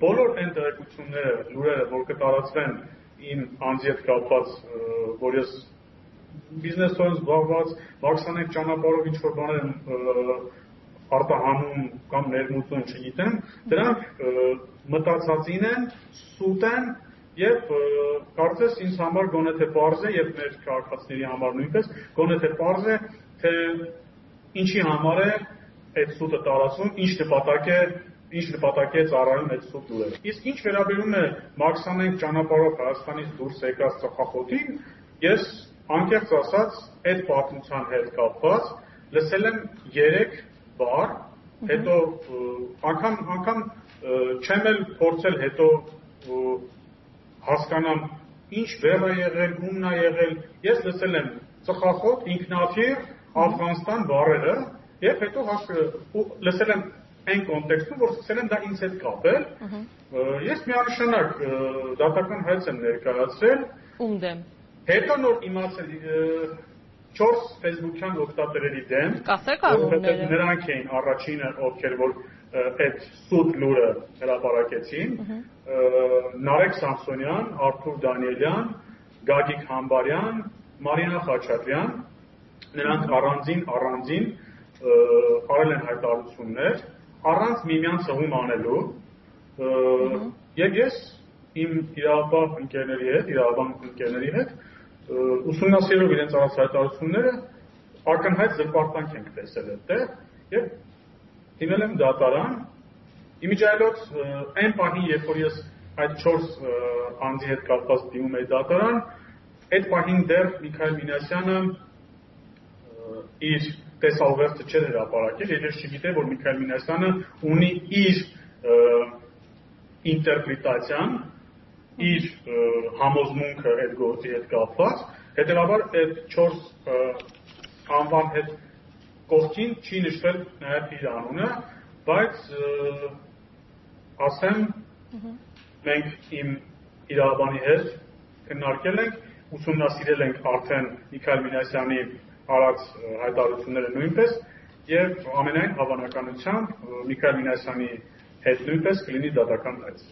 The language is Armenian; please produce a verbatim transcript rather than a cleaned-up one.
բոլոր այն տեղեկությունները, լուրերը, որ կտարածվեն իմ անձի հետ կապված, որ ես բիզնեսով զբաղված, Մաքսանեք ճանապարհով ինչ-որ բաներ եմ արտահանում կամ ներմուծում, չգիտեմ, դրանք մտածածին են, սուտ են եւ կարծես ինձ համար գոնե թե պարզ է եւ մեր քաղաքացիների համար նույնպես գոնե թե պարզ է, թե ինչի համար է այդ սուտը տարածվում, ինչ նպատակ է ինչ նպատակ է ծառայում այդ սուտ լուրերը։ Իսկ ինչ վերաբերում է Մաքսանենք ճանապարհով Հայաստանից դուրս եկած ծխախոտին, ես անկեղծ ասած այդ պատմության հետ կապված լսել եմ երեք բառ, հետո անգամ անգամ չեմ էլ փորձել հետո հասկանամ ինչ բեռ է եղել, ումն է եղել, ես լսել եմ ծխախոտ, ինքնաթիռ, Աֆղանստան բառերը եւ հետո լսել եմ այն կոնտեքստում, որ սկսել եմ դա ինձ հետ կապել, ես միանշանակ դատական հայց եմ ներկայացրել, ում դեմ։ Հետո նոր իմացել չորս ֆեյսբուքյան օգտատերերի դեմ, կասեք անունները։ Նրանք էին առաջինը, ովքեր որ այդ սուտ լուրը հրապարակեցին, Նարեկ Սամսոնյան, Արթուր Դանիելյան, Գագիկ Համբարյան, Մարինա Խաչատրյան, նրանք առանձին առանձին արել են հայտարարություններ, առանց միմյանց հղում անելու, եւ ես իմ իրավապահ ընկերների հետ, իրավաբան ընկերների հետ ուսումնասիրելով իրենց արած հայտարարությունները ակնհայտ զրպարտանք ենք տեսել այդտեղ եւ դիմել եմ դատարան, իմիջիայլոց այն պահին, երբ որ ես այդ չորս անձի հետ կապված դիմում էի դատարան, այդ պահին դեռ Միքայել Մինասյանը իր տեսաուղերձը չէր հրապարակել, եւ ես չգիտեի, որ Միքայել Մինասյանը ունի իր ինտերպրետացիան, իր համոզմունքը այդ գործի հետ կապված, հետևաբար այդ չորս անվան հետ կողքին չի նշվել նաև իր անունը, բայց ասեմ, մենք իմ իրավաբանի հետ քննարկել ենք, ուսումնասիրել ենք արդեն Միքայել Մինասյանի արած հայտարարությունները նույնպես, եւ ամենայն հավանականությամբ Միքայել Մինասյանի հետ նույնպես կլինի դատական հայց։